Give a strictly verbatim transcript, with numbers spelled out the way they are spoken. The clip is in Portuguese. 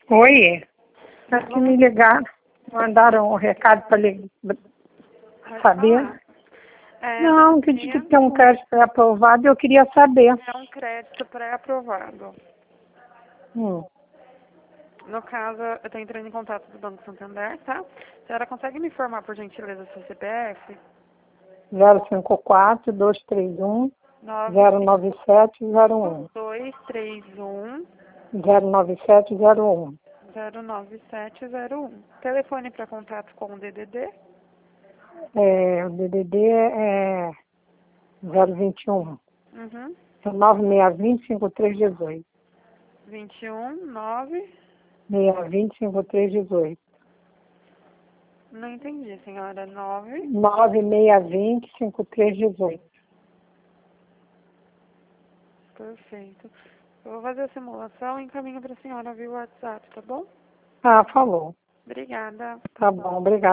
Oi, aqui me ligaram, mandaram um recado para saber. É, Não, que diz que tem um crédito pré-aprovado e eu queria saber. é um crédito pré-aprovado. Hum. No caso, eu estou entrando em contato do Banco Santander, tá? A senhora consegue me informar, por gentileza, seu C P F? zero cinco quatro, dois três um, zero nove sete zero um. dois três um, zero nove sete zero um. zero nove sete zero um. Telefone para contato com o D D D? É, o D D D é zero vinte e um. Uhum. nove seis dois, cinco três um oito. vinte e um, nove. seis dois, cinco três um oito. Não entendi, senhora. nove. nove seis dois, cinco três um oito. Perfeito. Eu vou fazer a simulação e encaminho para a senhora via WhatsApp, tá bom? Ah, falou. Obrigada. Tá bom, obrigada.